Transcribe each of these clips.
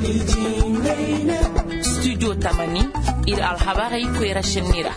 Studio Tamani ir alhabari kwera shenira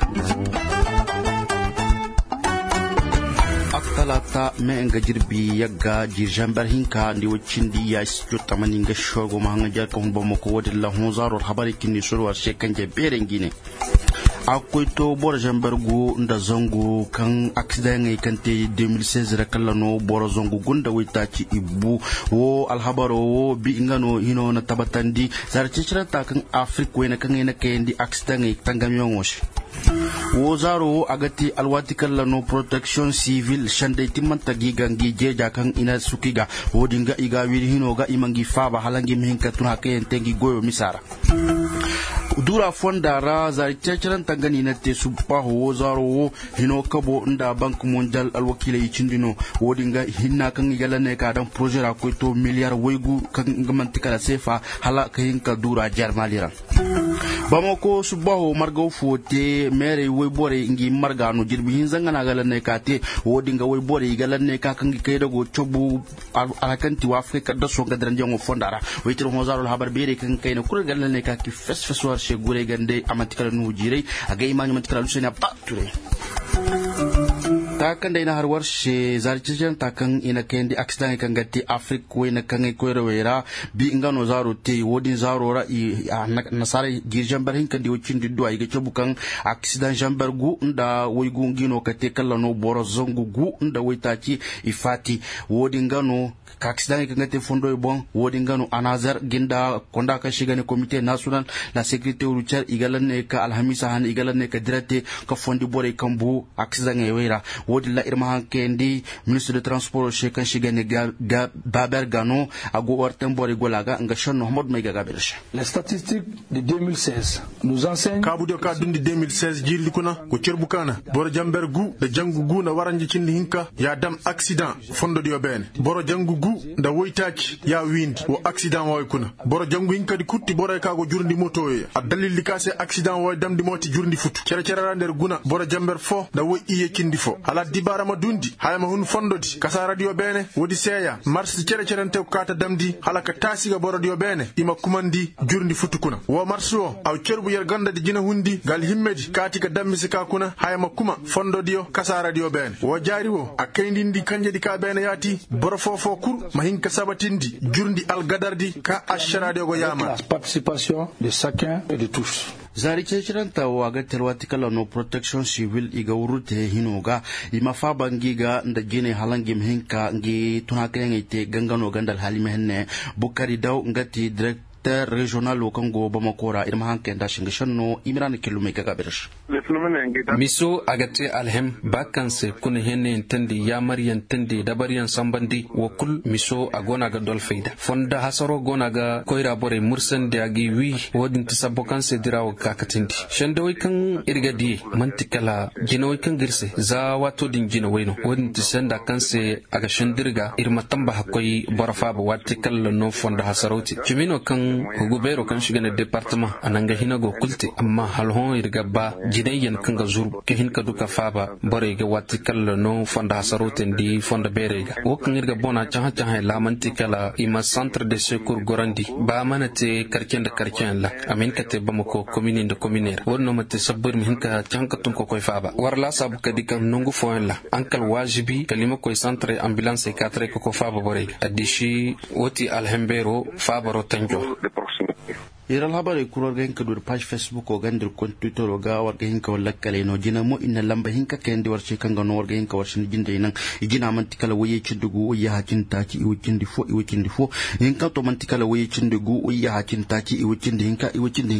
Talata me nga jirbi yagga jirjambar hinka ndi wacindi ya studio Tamani nga shogo mahanga jar ko bommo ko wodi la honzaro habari kinni surwa shekanje berengine akwai to bor jambargu nda zongo kan accident ngai kante 2016 rakallano bor zongo gunda witaci ibu wo alhabaro wo bi ngano hino na tabatandi zarcicranta kan afrique wena kan ina kendi accident ngai tangamiyon wosh wo zaro agati alwati kallano protection civil shande timanta gigangi jeja kan ina sukiga wodinga iga wiri hino ga imangi faba halangi mehinka tun hakayen tengi goyo misara dura fondara zari ceceran tangani na te subpa ho zaro hino kabo nda bank mondial alwakila yicindino wodinga hinna kan galane ka dan projet ra ko to miliyar waygu kan gamantika sefa hala kayin ka dura jar malira bamako subaho margo fote mere waybore ngi margano jirbi hin zangana galane ka te wodinga waybore galane ka kan kai dago chobu alakanti wa afrika da so gadran jongo fondara waytiro ho zaro habar bere kan kai na kur galane ka ki fesfeswar gure gande amatikala nu jire aga imani amatikala lusena bature takan da ina har warshe zarcijan takan ina kendi accident kan gatti afrique ko ina kan ko rewera bi ngano zaro te wodin zaro ra nasare girjan barhin kan di wocin diddo ay ga bukan accident jambargu nda woygu ngino kate kala no boro zongu gu nda woitaci ifati wodin ngano accident kan gatti fondo bon wodin ngano anazar ginda konda ka shiga ne comité national la sécurité routière igalan ka alhamisa han igalan ka dirate ka fondi bore kambu accident wera wodi la irma hankendi ministre de transport shekan shigane ga baber gano ago warten bori golaga nga shonno Ahmad May gaga bersha les statistiques de 2016 nous enseignent kabu de ka dundi 2016 jirli kuna ko cerbukana boro jamber gu de jangu gu na waranji cindi hinka ya dam accident fondo dio ben boro jangu gu da woitaci ya wind wo accident way kuna boro jangu hinka di kutti boro ka go jurndi moto e a dalil kase accident way dam di moti jurndi futu cere nder guna boro jamber fo da wo iye cindi fo ala dibara ma dundi hayma hun fondodi kasa radio bene wodi seya mars cere kata damdi halaka tasiga boro radio bene ima kumandi jurndi futukuna wo marso aw cerbu yer ganda di jina hundi gal himmedi kati ka dammi sika kuna hayma kuma fondodio kasa radio bene wo jari wo akayndindi kanje di ka bene yati boro fofo kur mahinka sabatindi jurndi al gadardi ka ashradio go yama participation de chacun et de tous zari ceciranta waga terwati kala no protection civil iga urute hinoga imafa bangiga nda jine halangi mhinka ngi tunaka ngite gangano gandal halime henne bukari daw ngati direct régional au Congo Bamakora irma hanke nda shingishanno imran kilume kaga birish miso agate alhem bakanse kun henne entandi ya mariyan tandi dabariyan sambandi wakul miso agona ga dolfeida fonda hasaro gona ga koira bore mursan da agi wi wodin tisabokan se dirawo kakatindi shandawi kan irgadi mantikala jinawi kan girse za wato din jinawino wodin tisanda kanse aga shandirga irma tamba hakoi barafa ba watikal no fonda hasaroti jimino kan gubero kan shiga na departement ananga hinago kulti amma halhon irga ba jinayyan kan ga zur ke hinka duka faba bare ga watikal no fonda hasaroten di fonda berega o kan irga bona chaha chaha la mantikala ima centre de secours gorandi ba manate karken da karken la amin kate bamako commune de communaire wonno mate sabbur mi hinka chanka tun ko koy faba warla sabu kadi kan nongu foen la ankal wajibi kalima koy centre ambulance 4 ko faba borega adishi woti alhembero faba ro tanjo iral habari kurorga hinka dur page facebook o gandir kon twitter o ga warga hinka wala kale no jina mo inna lamba hinka kendi warce kanga no warga hinka warce jinde nan igina mantikala waye cindugu ya hacin taki iwcindi fo hinka to mantikala waye cindugu ya hacin taki iwcindi hinka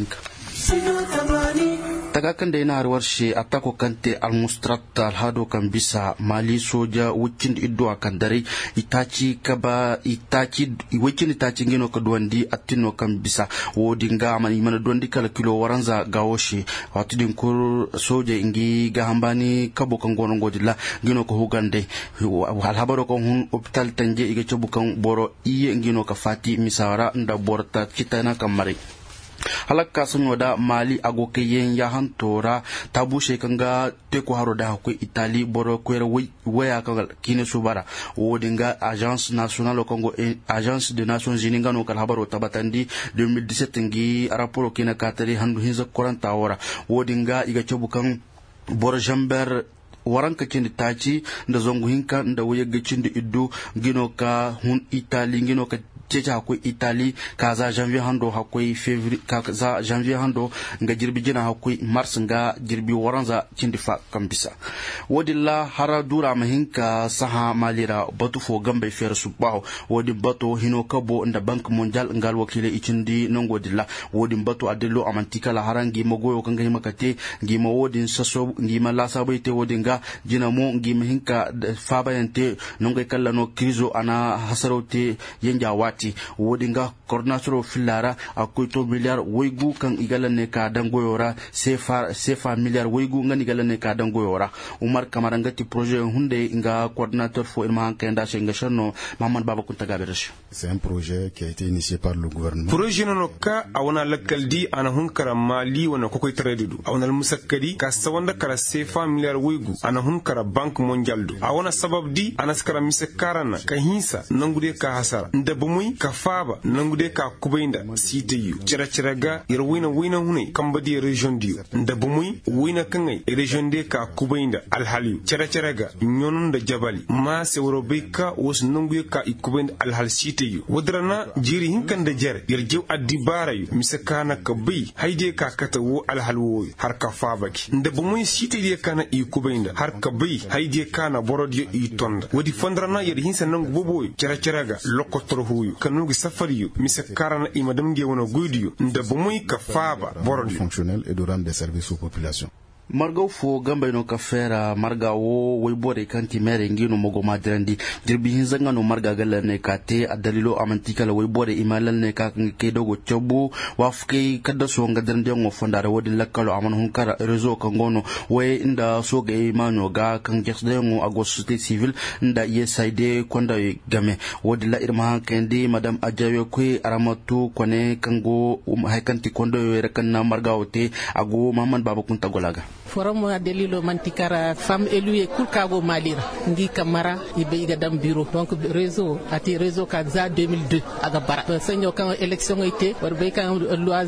taga kan da yana harwar shi atako kante almustrat alhado kan bisa mali soja wucin iddo akan dare itaci wucin itaci ngino ka duwandi atino kan bisa wodinga mani mana duwandi kala kilo waranza gawoshi watudin kur soja ingi ga hambani kabo kan gonon godilla ngino ko hugande alhabaro ko hun hospital tanje ige chobukan boro iye ngino ka fati misawara nda borta kitana kamare halakka sun wada mali agokayen ya hantora ta bushe kanga teku haro da akwai itali boro kwera waya kan kine subara wodinga agence nationale congo agence de nations unies ngano kal habaro tabatandi 2017 ngi rapport kina katari handu hinza koranta wora wodinga iga cebukan bor jamber waranka kindi taci da zongu hinka da wayega kindi iddu gino ka hun itali gino ka ceca akwai itali kaza janvier hando akwai fevrier kaza janvier hando nga jirbi jina akwai mars nga jirbi waranza kindi fa kambisa wodilla hara dura mahinka saha malira batu fo gambe fer subaho wodi bato hino kabo nda bank mondial ngal wakile ikindi nongo dilla wodi bato adelo amantika la harangi mogoyo kanga himakate ngima wodi saso ngima la sabaite wodi nga jina mo ngima hinka fabayante nongo kala krizo ana hasarote yenja wati wodinga coordinator filara akwai to miliyar waigu kan igalanne ka dangoyora sefa miliyar waigu ngani igalanne ka dangoyora umar kamarangati projet hunde inga coordinateur fo irma hankenda shenga shanno Maman Baba Kunta Gaberash. C'est un projet qui a été initié par le gouvernement. Projet no ka awana lakaldi ana hunkara mali wana kokoy tradedu awana musakkadi ka sawanda kara sefa miliyar waigu ana hunkara bank mondial do awana sababdi ana skara misakarana ka hinsa nangude ka hasara ndabumuy ka faba nangude ka kubainda site yu cira ga irwina hune kambadi region diyo ndabumuy wina kangai region de ka kubainda alhali cira ga nyonon da jabali ma se worobeka wos nangude ka ikubainda alhal site yu wadrana jiri hinkan da jar yarjew adibara yu misakana ka bai haide ka kata wo alhalwo har ka faba ki ndabumuy site de kana ikubainda har ka bai haide kana borodiyo itonda wadi fondrana yar hinsa nangu boboy cira ga lokotoro huyu kanugi safariyo misakarana imadamge wono gudiyo ndabumuy ka faba borodiyo fonctionnel et de rendre des services aux populations. margaw fo gamba no kafera marga wo way bore kanti mere ngino mogo madrandi dirbi hinzanga no marga galane kate adalilo amantika la way bore imalan ne ka ke dogo chobu wafke kadda so ngadrandi ngo fondare wodi lakkalo aman hunkara réseau ka ngono way inda so ga imano ga kan jersde ngo agos société civile nda yesaide konda game wodi la irma kendi madame ajawe ko aramatu kone kango haykanti kondo rekanna marga wote ago Maman Baba Kunta Golaga. forum adelilo mantikara femme élue kulkago malira ngi kamara ibe iga dam bureau donc réseau ati réseau ka za 2002 aga bara senyo kan élection été war be kan loi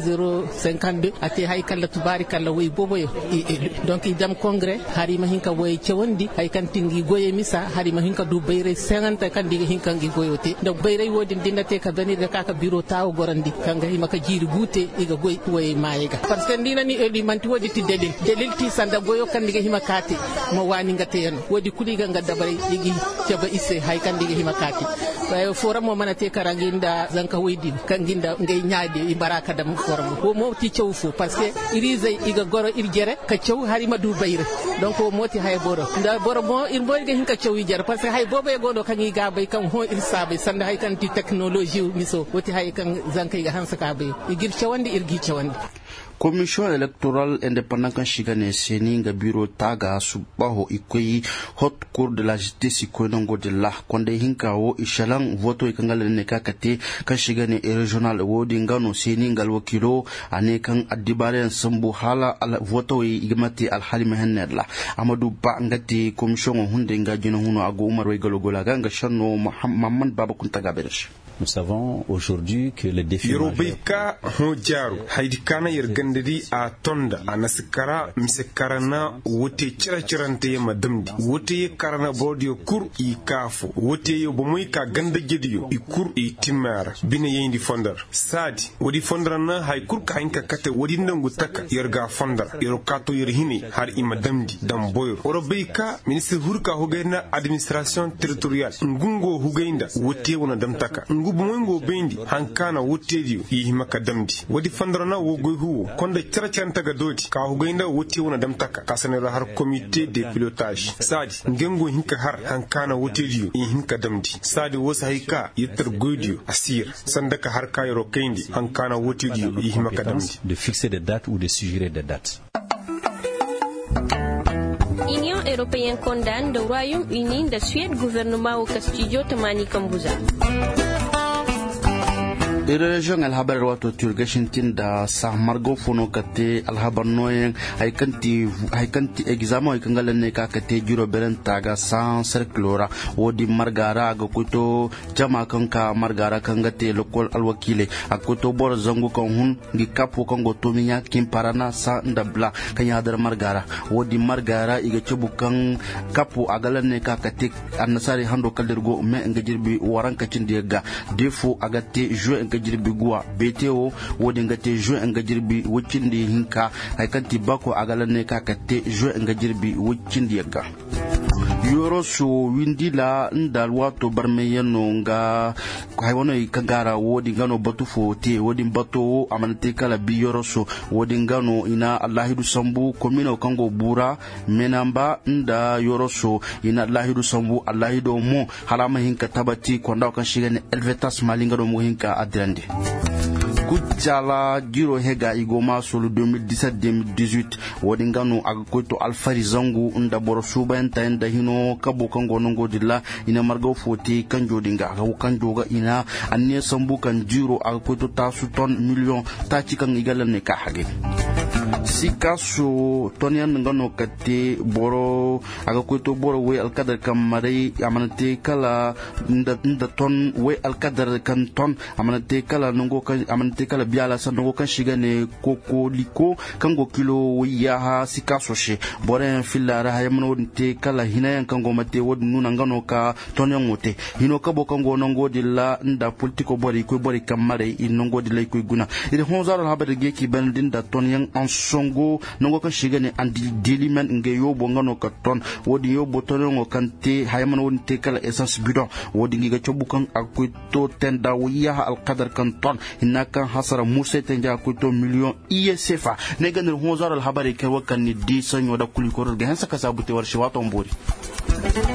052 ati hay kala tubari kala way boboy donc idam congrès hari mahinka way cewandi hay kan tingi goye misa hari mahinka du bayre 50 kan diga hinka ngi goyote donc bayre wodi dindate ka benir ka bureau taw gorandi kanga himaka jiri gute iga goy way mayega parce que ndina ni eli manti wodi ti delil ti sanda goyo kan diga himakati mo wani ngate en wodi kuliga ngadda bare digi ceba isse hay kan diga himakati wayo forum mo manate karanginda zanka weydi kan ginda ngay nyaade i baraka dam forum ko mo ti cewfu parce que irize iga goro irjere ka cew hari madu bayre donc o moti hay boro nda boro mo ir boyga hinka cew jere parce que hay bobo e godo kan yi gabay kan ho ir sabe sanda hay kan ti technologie miso woti hay kan zanka iga hansa ka bay igir cewandi irgi cewandi. Commission électorale indépendante kan shiga ne seni nga bureau taga subaho ikoyi haute cour de la justice ikoyi nango de la konde hinka wo ishalan voto ikangala ne kakate kan shiga ne regional wodi ngano seni ngal wakilo ane kan adibare sambu hala al voto igmati al halima hannadla Amadou Ba ngati commission hunde nga jino huno ago Umar way galogola nga shanno Maman Baba Kunta Gaberash. Nous savons aujourd'hui que le défi Yorobeka hojaru haidikana yergandiri a tonda anasikara misekarana wote chirachirante madamdi wote karana bodio kur I kafu wote yobomoy ka ganda gediyo I kur I timara bine yendi fondar sadi wodi fondrana hay kur ka hinka kate wodi ndangu taka yerga fondar yerokato yerhini har I madamdi dam boyo Yorobeka ministre hurka hogena administration territoriale ngungo hugeinda wote wona dam taka bumongo bendi hankana wotediyo yi maka damdi wadi fandrana wo goyhu konda charachanta ga doti ka hugainda wote wona damtaka kasanera har comité de pilotage sadi ngengo hinka har hankana wotediyo yi hinka damdi sadi wosa haika yitter goydiyo asir sandaka har kayro kendi hankana wotediyo yi maka damdi de fixer des dates ou de suggérer des dates. Union européenne condamne le Royaume-Uni de Suède gouvernement au Castillo Tamani Kambuza. region alhabar wato turgashin tin da sa margo fono kate alhabar noyen haikanti examo ikangalan ne ka kate juro beren taga san circulora wodi margara ga kuto jama kanka margara kangate lokol alwakile akoto bor zangu kan hun gi kapo kan go tominya kim parana sa ndabla kan yadar margara wodi margara iga cebukan kapo agalan ne ka kate annasari hando kaldergo me ngajirbi waranka cindiga defo agate jo ngajirbi guwa BTO wodi ngate jo ngajirbi wucindi hinka haikanti bako agalan ne ka kate jo ngajirbi wucindi yaga yoro so windila ndal wato barmeyano nga haywono ikagara wodi ngano batu fote wodi bato amanate kala bi yoro so wodi ngano ina allahidu sambu komino kango bura menamba nda yoro so ina allahidu sambu allahido mo halama hinka tabati konda kan shigane elvetas malinga do mo hinka adrandi Kujala Giro Hega Igoma solo 2017-2018 wodi ngano agakoto alfari zangu nda boro subenta nda hino kabo kango nongo dilla ina margo foti kanjo dinga agaw kanjo ga ina anne sambu kan jiro agakoto tasu ton million tachi kan igala ne ka hage sikaso tonian ngano kate boro agakoto boro we alkadar kamare amanate kala nda ton we alkadar kan ton amanate kala nongo kan amanate kala biala sanongo kan shigane koko liko kango kilo yaha sikaso she bore filara hayamno te kala hinayan kango mate wod nuna ngano ka tonian wote hino kabo kango nongo dilla nda politiko bori ko bori kamare inongo dilla ko guna ide honzaro habade geki bandin da tonian songo nongo kan shigane andi diliman nge yobo ngano ka ton wodi yobo tonongo kante hayamno wonte kala essence bidon wodi ngiga chobukan akuto tenda wiya alqadar kan ton hinaka hasara musa tenja akuto million ISFA neganir honzar alhabari ke wakan ni di sanyo da kulikoro ga hansa ka sabute warshi wato mbori